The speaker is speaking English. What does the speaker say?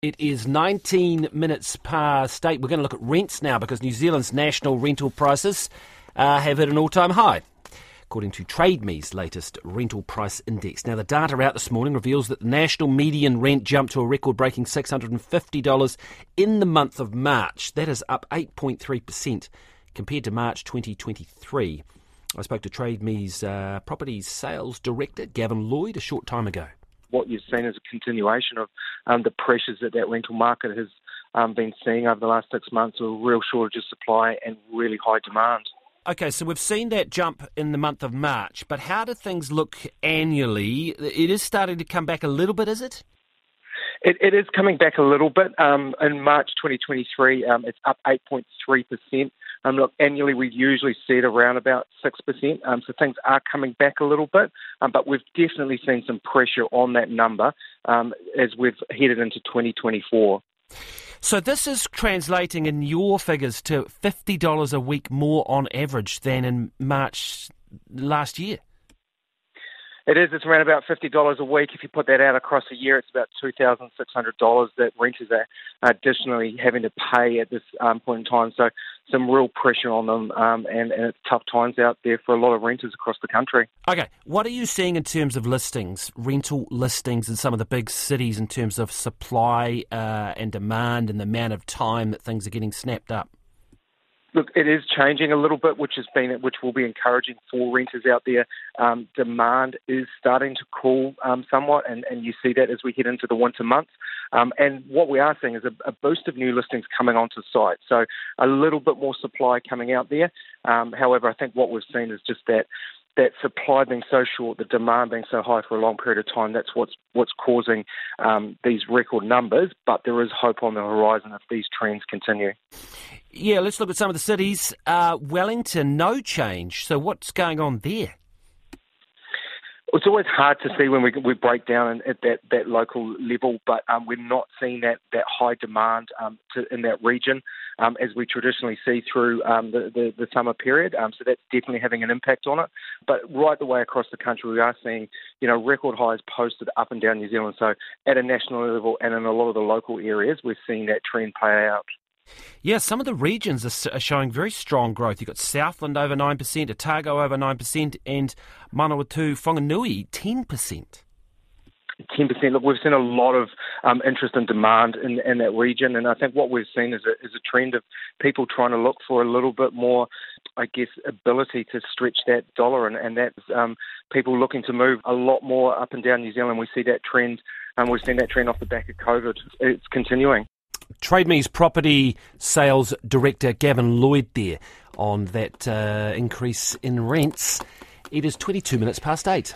It is 19 minutes past 8. We're going to look at rents now because New Zealand's national rental prices have hit an all-time high, according to TradeMe's latest rental price index. Now, the data out this morning reveals that the national median rent jumped to a record-breaking $650 in the month of March. That is up 8.3% compared to March 2023. I spoke to TradeMe's property sales director, Gavin Lloyd, a short time ago. What you've seen is a continuation of the pressures that rental market has been seeing over the last 6 months, with a real shortage of supply and really high demand. Okay, so we've seen that jump in the month of March, but how do things look annually? It is starting to come back a little bit, is it? It is coming back a little bit. In March 2023, it's up 8.3%. Look, annually we usually see it around about 6%, so things are coming back a little bit, but we've definitely seen some pressure on that number as we've headed into 2024. So this is translating in your figures to $50 a week more on average than in March last year. It is. It's around about $50 a week. If you put that out across a year, it's about $2,600 that renters are additionally having to pay at this point in time. So some real pressure on them, and it's tough times out there for a lot of renters across the country. Okay, what are you seeing in terms of listings, rental listings in some of the big cities in terms of supply and demand and the amount of time that things are getting snapped up? Look, it is changing a little bit, which will be encouraging for renters out there. Demand is starting to cool somewhat, and you see that as we head into the winter months. And what we are seeing is a boost of new listings coming onto site, so a little bit more supply coming out there. However, I think what we've seen is just that supply being so short, the demand being so high for a long period of time, that's what's causing these record numbers. But there is hope on the horizon if these trends continue. Yeah, let's look at some of the cities. Wellington, no change. So what's going on there? It's always hard to see when we break down at that local level, but we're not seeing that high demand in that region as we traditionally see through the summer period. So that's definitely having an impact on it. But right the way across the country, we are seeing record highs posted up and down New Zealand. So at a national level and in a lot of the local areas, we're seeing that trend play out. Yeah, some of the regions are showing very strong growth. You've got Southland over 9%, Otago over 9%, and Manawatu, Whanganui 10%. 10%. Look, we've seen a lot of interest and demand in that region, and I think what we've seen is a trend of people trying to look for a little bit more, I guess, ability to stretch that dollar, and that's people looking to move a lot more up and down New Zealand. We see that trend, and we've seen that trend off the back of COVID. It's continuing. TradeMe's property sales director, Gavin Lloyd, there on that increase in rents. It is 22 minutes past 8.